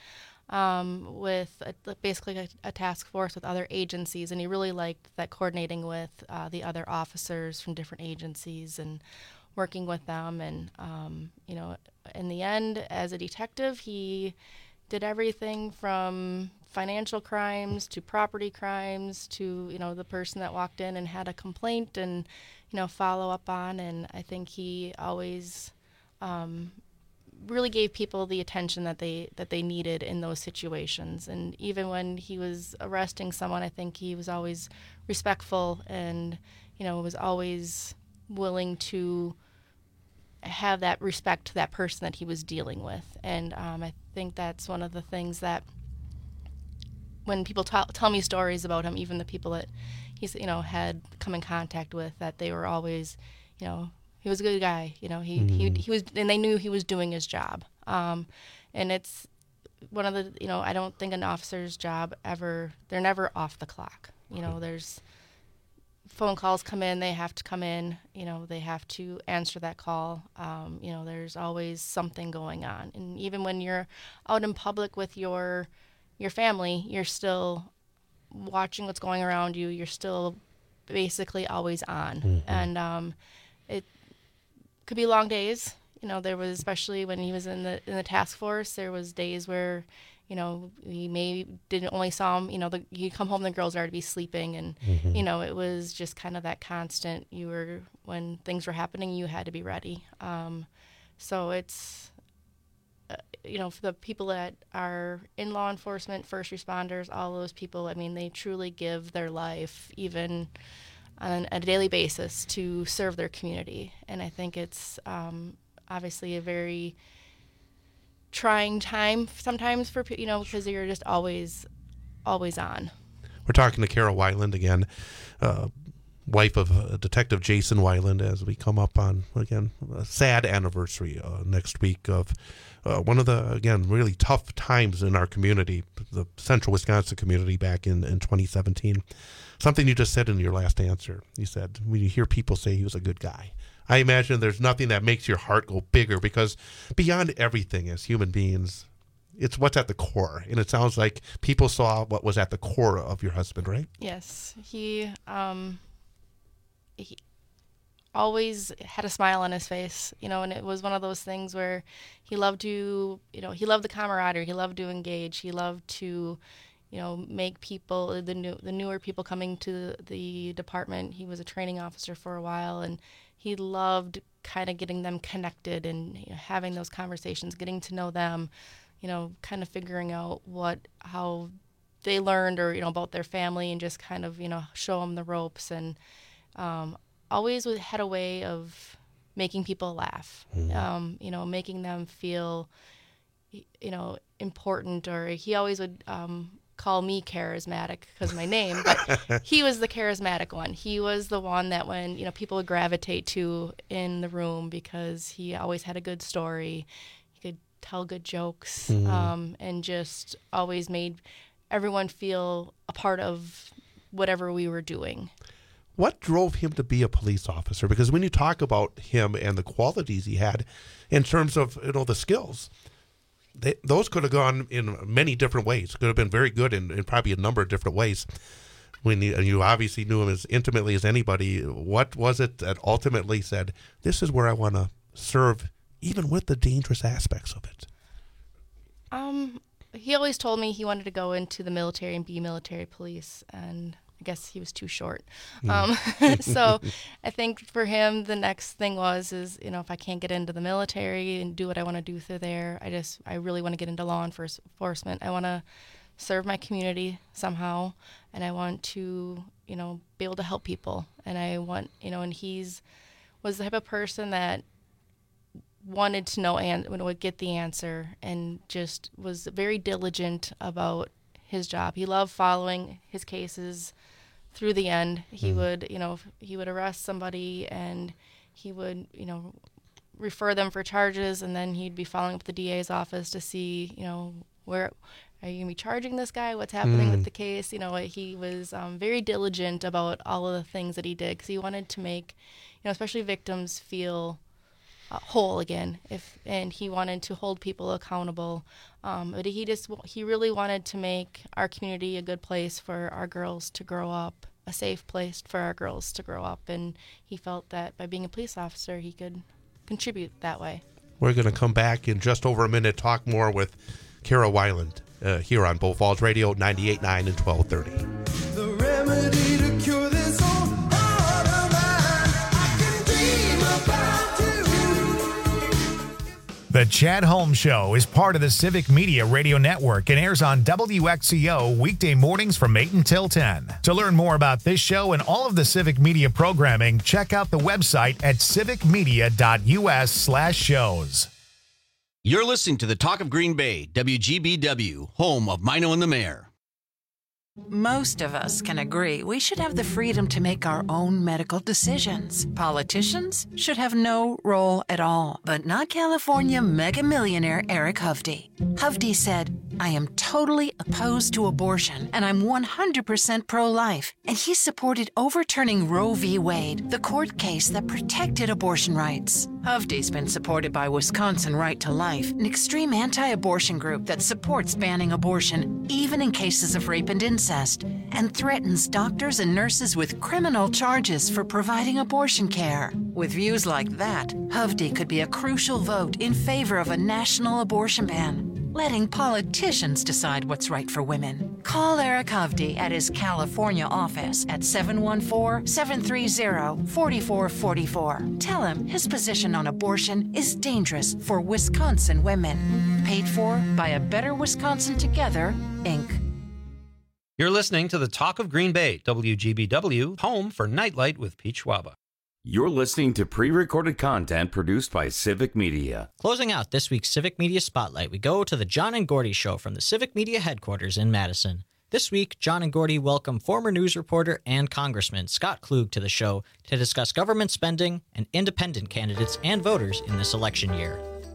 um, with a, basically a, a task force with other agencies. And he really liked that, coordinating with uh, the other officers from different agencies and working with them. And um, you know, in the end, as a detective, he did everything from financial crimes to property crimes to, you know, the person that walked in and had a complaint and, you know, follow up on. And I think he always um, really gave people the attention that they that they needed in those situations. And even when he was arresting someone, I think he was always respectful and, you know, was always willing to have that respect to that person that he was dealing with. And um, I think that's one of the things that when people t- tell me stories about him, even the people that he's, you know, had come in contact with, that they were always, you know, he was a good guy, you know, he, mm-hmm. he, he was, and they knew he was doing his job. Um, and it's one of the, you know, I don't think an officer's job ever, they're never off the clock. You know, there's phone calls come in, they have to come in, you know, they have to answer that call. Um, you know, there's always something going on. And even when you're out in public with your your family, you're still watching what's going around you. You're still basically always on. Mm-hmm. And um, it could be long days. You know, there was, especially when he was in the in the task force, there was days where, you know, we may didn't only saw him, you know, the, he'd come home, the girls would already be sleeping. And, Mm-hmm. you know, it was just kind of that constant, you were, when things were happening, you had to be ready. Um, so it's, uh, you know, for the people that are in law enforcement, first responders, all those people, I mean, they truly give their life even on a daily basis to serve their community. And I think it's um, obviously a very trying time sometimes for, you know, because you're just always, always on. We're talking to Kara Weiland again, uh, wife of uh, Detective Jason Weiland, as we come up on, again, a sad anniversary uh, next week of uh, one of the, again, really tough times in our community, the central Wisconsin community back in, in twenty seventeen. Something you just said in your last answer. You said, when you hear people say he was a good guy, I imagine there's nothing that makes your heart go bigger, because beyond everything as human beings, it's what's at the core. And it sounds like people saw what was at the core of your husband, right? Yes. He, um, he always had a smile on his face, you know, and it was one of those things where he loved to, you know, he loved the camaraderie. He loved to engage. He loved to, you know, make people, the new, the newer people coming to the department. He was a training officer for a while, and he loved kind of getting them connected and, you know, having those conversations, getting to know them, you know, kind of figuring out what, how they learned, or, you know, about their family, and just kind of, you know, show them the ropes. And um, always had a way of making people laugh, mm-hmm. um, you know, making them feel, you know, important. Or he always would um, call me charismatic because of my name, but he was the charismatic one. He was the one that, when, you know, people would gravitate to in the room, because he always had a good story. He could tell good jokes, mm-hmm. um, and just always made everyone feel a part of whatever we were doing. What drove him to be a police officer? Because when you talk about him and the qualities he had in terms of, you know, the skills, they, those could have gone in many different ways. Could have been very good in, in probably a number of different ways. When you, and you obviously knew him as intimately as anybody, what was it that ultimately said, this is where I want to serve, even with the dangerous aspects of it? Um, he always told me he wanted to go into the military and be military police, and I guess he was too short. Mm. Um, so I think for him, the next thing was, is, you know, if I can't get into the military and do what I want to do through there, I just, I really want to get into law enforcement. I want to serve my community somehow, and I want to, you know, be able to help people. And I want, you know, and he's, was the type of person that wanted to know and would get the answer, and just was very diligent about his job. He loved following his cases through the end. He mm. would, you know, he would arrest somebody, and he would, you know, refer them for charges, and then he'd be following up with the D A's office to see, you know, where are you gonna be charging this guy? What's happening mm. with the case? You know, he was um, very diligent about all of the things that he did, because he wanted to make, you know, especially victims feel Uh, whole again, if and he wanted to hold people accountable, um, but he just he really wanted to make our community a good place for our girls to grow up, a safe place for our girls to grow up, and he felt that by being a police officer he could contribute that way. We're going to come back in just over a minute, talk more with Kara Weiland uh, here on Bow Falls Radio ninety-eight point nine and twelve thirty. The remedy to cure this old heart of mine, I can dream about you. The Chad Holmes Show is part of the Civic Media Radio Network and airs on W X C O weekday mornings from eight until ten. To learn more about this show and all of the Civic Media programming, check out the website at civicmedia.us slash shows. You're listening to the Talk of Green Bay, W G B W, home of Mino and the Mayor. Most of us can agree we should have the freedom to make our own medical decisions. Politicians should have no role at all, but not California mega millionaire Eric Hovde. Hovde said, I am totally opposed to abortion, and I'm one hundred percent pro-life. And he supported overturning Roe v. Wade, the court case that protected abortion rights. Hovde's been supported by Wisconsin Right to Life, an extreme anti-abortion group that supports banning abortion, even in cases of rape and incest, and threatens doctors and nurses with criminal charges for providing abortion care. With views like that, Hovde could be a crucial vote in favor of a national abortion ban, letting politicians decide what's right for women. Call Eric Hovde at his California office at seven one four, seven three zero, four four four four. Tell him his position on abortion is dangerous for Wisconsin women. Paid for by A Better Wisconsin Together, Incorporated. You're listening to the Talk of Green Bay, W G B W, home for Nightlight with Pete Schwaba. You're listening to pre-recorded content produced by Civic Media. Closing out this week's Civic Media Spotlight, we go to the John and Gordy Show from the Civic Media headquarters in Madison. This week, John and Gordy welcome former news reporter and Congressman Scott Klug to the show to discuss government spending and independent candidates and voters in this election year.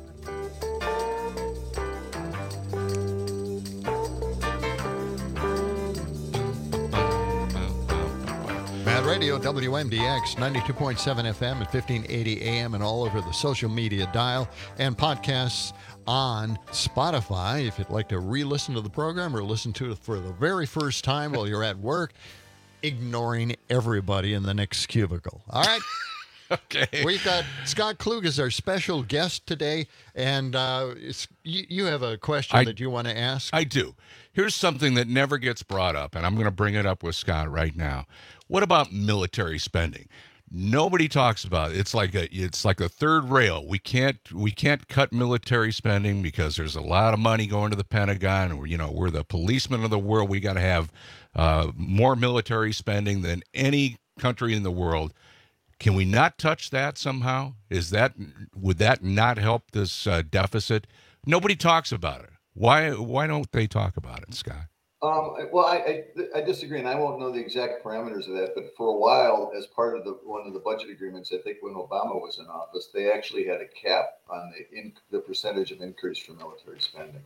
Mad Radio, W M D X, ninety-two point seven F M and fifteen eighty A M, and all over the social media dial, and podcasts on Spotify. If you'd like to re-listen to the program or listen to it for the very first time while you're at work, ignoring everybody in the next cubicle. All right? Okay. We've got Scott Klug as our special guest today, and uh, it's, you, you have a question I, that you want to ask? I do. Here's something that never gets brought up, and I'm going to bring it up with Scott right now. What about military spending? Nobody talks about it. It's like a it's like a third rail. We can't we can't cut military spending because there's a lot of money going to the Pentagon. And, you know, we're the policemen of the world. We got to have uh, more military spending than any country in the world. Can we not touch that somehow? Is that would that not help this uh, deficit? Nobody talks about it. Why why don't they talk about it, Scott? Um, well, I, I I disagree, and I won't know the exact parameters of that. But for a while, as part of the one of the budget agreements, I think when Obama was in office, they actually had a cap on the in, the percentage of increase for military spending.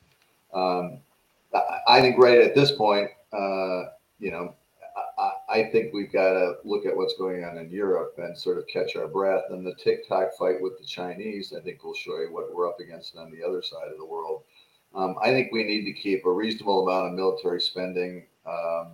Um, I, I think right at this point, uh, you know, I, I think we've got to look at what's going on in Europe and sort of catch our breath. And the TikTok fight with the Chinese, I think, will show you what we're up against on the other side of the world. Um, I think we need to keep a reasonable amount of military spending. Um,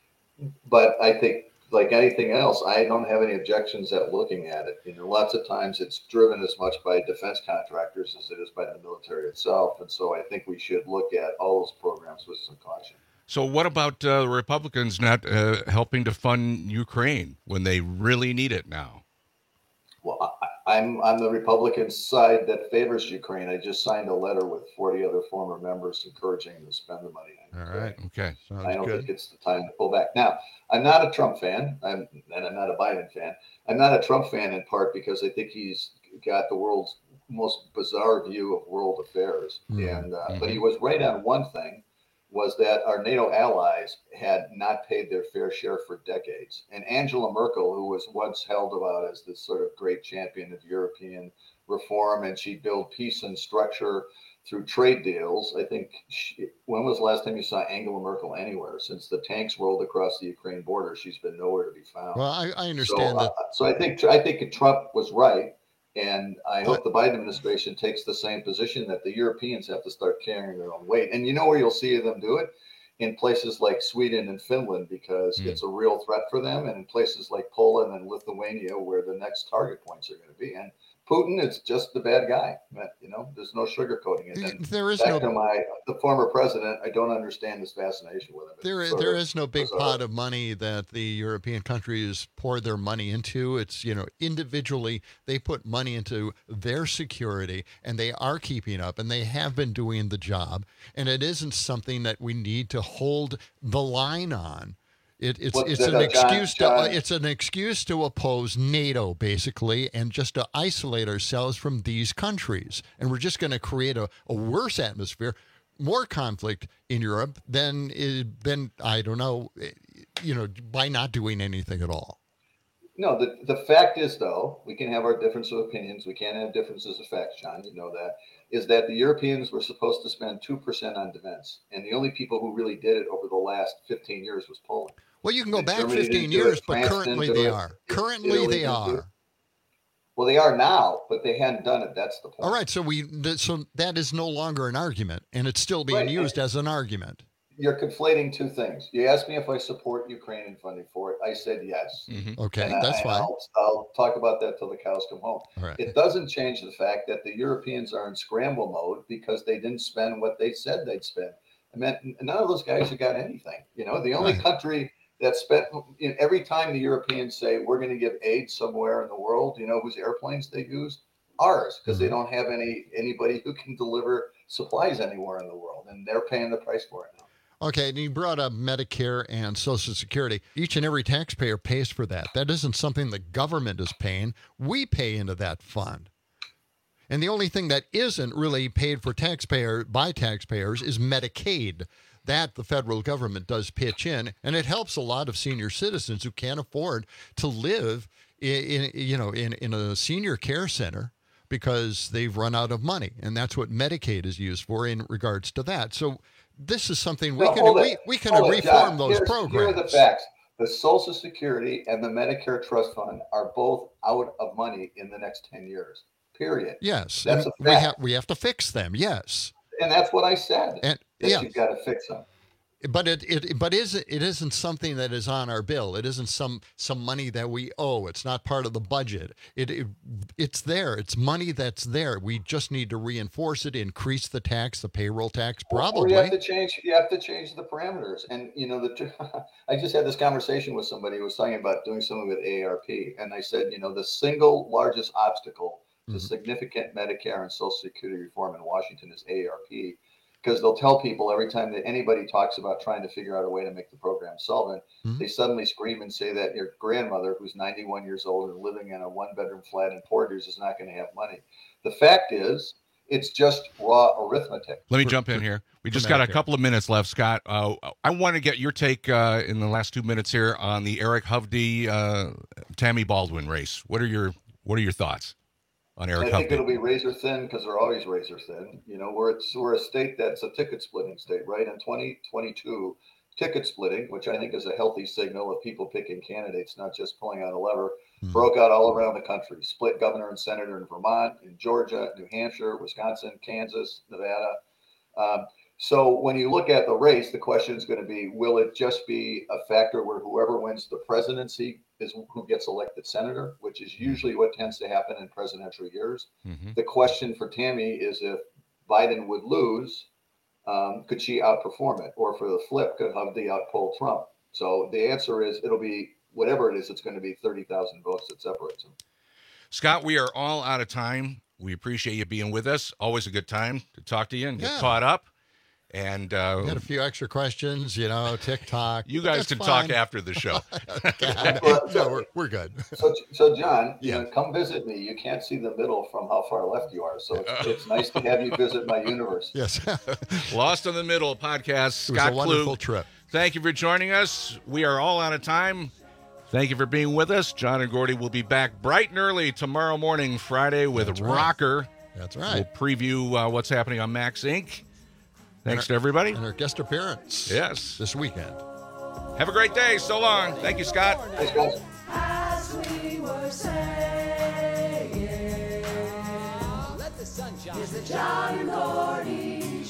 but I think, like anything else, I don't have any objections at looking at it. You know, lots of times it's driven as much by defense contractors as it is by the military itself. And so I think we should look at all those programs with some caution. So what about uh, the Republicans not uh, helping to fund Ukraine when they really need it now? Well, I, I'm on the Republican side that favors Ukraine. I just signed a letter with forty other former members encouraging them to spend the money on All right. Okay. Sounds I don't good. think it's the time to pull back. Now, I'm not a Trump fan, I'm, and I'm not a Biden fan. I'm not a Trump fan in part because I think he's got the world's most bizarre view of world affairs. Mm-hmm. And uh, but he was right on one thing, was that our NATO allies had not paid their fair share for decades. And Angela Merkel, who was once held about as this sort of great champion of European reform, and she'd build peace and structure through trade deals. I think, she, when was the last time you saw Angela Merkel anywhere? Since the tanks rolled across the Ukraine border, she's been nowhere to be found. Well, I, I understand so, that. Uh, so I think I think Trump was right. And I hope the Biden administration takes the same position, that the Europeans have to start carrying their own weight. And you know where you'll see them do it? In places like Sweden and Finland, because mm. it's a real threat for them, and in places like Poland and Lithuania, where the next target points are going to be. And Putin is just the bad guy. You know, there's no sugarcoating it. And there is back no to my the former president. I don't understand this fascination with him. It's There, sort there of is no big bizarre. pot of money that the European countries pour their money into. It's, you know, individually they put money into their security, and they are keeping up, and they have been doing the job. And it isn't something that we need to hold the line on. It, it's What's it's that, an uh, John- excuse to John- it's an excuse to oppose NATO, basically, and just to isolate ourselves from these countries. And we're just going to create a, a worse atmosphere, more conflict in Europe than it, than I don't know, you know, by not doing anything at all. No, the, the fact is, though, we can have our difference of opinions. We can't have differences of facts, John. You know that. Is that the Europeans were supposed to spend two percent on defense. And the only people who really did it over the last fifteen years was Poland. Well, you can go And back Germany fifteen didn't do years, it. but France currently didn't do they it. are. Currently Italy they didn't do it. are. Well, they are now, but they hadn't done it. That's the point. All right, so we th- so that is no longer an argument, and it's still being Right. used as an argument. You're conflating two things. You asked me if I support Ukrainian funding for it. I said yes. Okay, And I- that's and fine. I'll, I'll talk about that till the cows come home. All right. It doesn't change the fact that the Europeans are in scramble mode because they didn't spend what they said they'd spend. I mean, none of those guys have got anything. You know, the only Right. country that spent you know, every time the Europeans say we're going to give aid somewhere in the world, you know, whose airplanes they use? Ours, because Mm-hmm. they don't have any anybody who can deliver supplies anywhere in the world, and they're paying the price for it now. Okay, and you brought up Medicare and Social Security. Each and every taxpayer pays for that. That isn't something the government is paying. We pay into that fund. And the only thing that isn't really paid for taxpayer by taxpayers is Medicaid. That the federal government does pitch in, and it helps a lot of senior citizens who can't afford to live in, in you know in, in a senior care center because they've run out of money, and that's what Medicaid is used for in regards to that. So this is something we No, can hold we, it. we can Hold it, reform John. those Here's- programs. Here are the facts. The Social Security and the Medicare Trust Fund are both out of money in the next ten years. Period. Yes, That's and a we fact. have we have to fix them. Yes, And that's what I said. and that yeah, you've got to fix them. but it, it but is it isn't something that is on our bill. It isn't some some money that we owe. It's not part of the budget. It, it it's there. It's money that's there. We just need to reinforce it, increase the tax, the payroll tax, probably. Or you have to change. You have to change the parameters. And you know, the I just had this conversation with somebody who was talking about doing something with A A R P, and I said, you know, the single largest obstacle to Mhm. significant Medicare and Social Security reform in Washington is A A R P, because they'll tell people every time that anybody talks about trying to figure out a way to make the program solvent, Mhm. they suddenly scream and say that your grandmother, who's ninety-one years old and living in a one-bedroom flat in Porter's, is not going to have money. The fact is, it's just raw arithmetic. Let me For- jump in for- here. We for just got a Medicare. couple of minutes left, Scott. Uh, I want to get your take uh, in the last two minutes here on the Eric Hovde, uh, Tammy Baldwin race. What are your What are your thoughts on Eric I think Hovde? it'll be razor thin because they're always razor thin. You know, we're it's, we're a state that's a ticket splitting state, right? In twenty twenty-two, ticket splitting, which I think is a healthy signal of people picking candidates, not just pulling out a lever, Mhm. broke out all around the country. Split governor and senator in Vermont, in Georgia, New Hampshire, Wisconsin, Kansas, Nevada. Um, so when you look at the race, the question is going to be: will it just be a factor where whoever wins the presidency is who gets elected senator, which is usually what tends to happen in presidential years? Mhm. The question for Tammy is if Biden would lose, um, could she outperform it? Or for the flip, could Hovde outpoll Trump? So the answer is it'll be whatever it is, it's going to be thirty thousand votes that separates them. Scott, we are all out of time. We appreciate you being with us. Always a good time to talk to you and get Yeah. caught up. And uh, We had a few extra questions, you know, TikTok. you guys That's can fine. talk after the show. no, no, we're, we're good. So, so John, you Yeah. know, come visit me. You can't see the middle from how far left you are. So it's, it's nice to have you visit my universe. Yes. Lost in the Middle podcast. It was Scott a wonderful Klug, trip. thank you for joining us. We are all out of time. Thank you for being with us. John and Gordy will be back bright and early tomorrow morning, Friday, with That's right. Rocker. That's We'll right. preview uh, what's happening on Max Incorporated. Thanks And to everybody. And our guest appearance. Yes. This weekend. Have a great day. So long. Thank you, Scott. Thanks, guys. As we were saying, let the sun shine. Here's the John and Gordy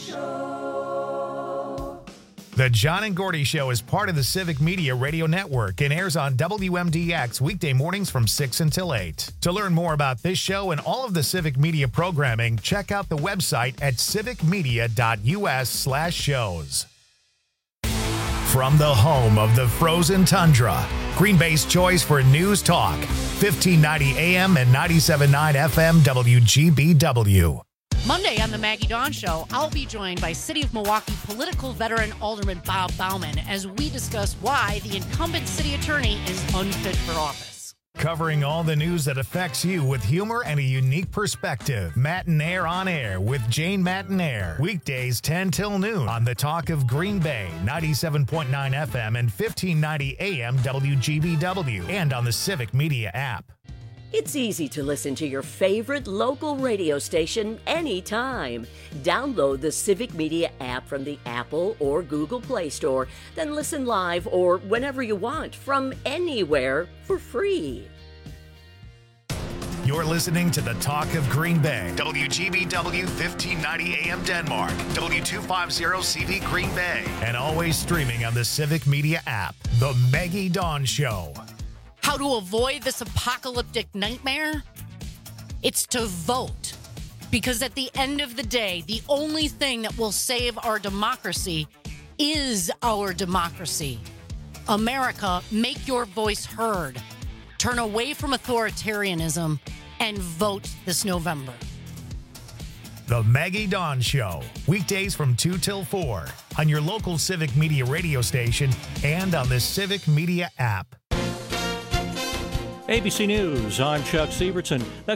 Show. The John and Gordy Show is part of the Civic Media Radio Network and airs on W M D X weekday mornings from six until eight. To learn more about this show and all of the Civic Media programming, check out the website at civicmedia.us slash shows. From the home of the frozen tundra, Green Bay's choice for news talk, fifteen ninety A M and ninety-seven point nine F M W G B W. Monday on the Maggie Dawn Show, I'll be joined by City of Milwaukee political veteran Alderman Bob Bauman as we discuss why the incumbent city attorney is unfit for office. Covering all the news that affects you with humor and a unique perspective. Matinaire on Air with Jane Matinaire. Weekdays ten till noon on the Talk of Green Bay, ninety-seven point nine F M and fifteen ninety A M W G B W, and on the Civic Media app. It's easy to listen to your favorite local radio station anytime. Download the Civic Media app from the Apple or Google Play Store, then listen live or whenever you want from anywhere for free. You're listening to the Talk of Green Bay. W G B W fifteen ninety A M Denmark. W two fifty C V Green Bay. And always streaming on the Civic Media app. The Maggie Dawn Show. How to avoid this apocalyptic nightmare? It's to vote. Because at the end of the day, the only thing that will save our democracy is our democracy. America, make your voice heard. Turn away from authoritarianism and vote this November. The Maggie Dawn Show. Weekdays from two till four on your local Civic Media radio station and on the Civic Media app. A B C News, I'm Chuck Sievertson.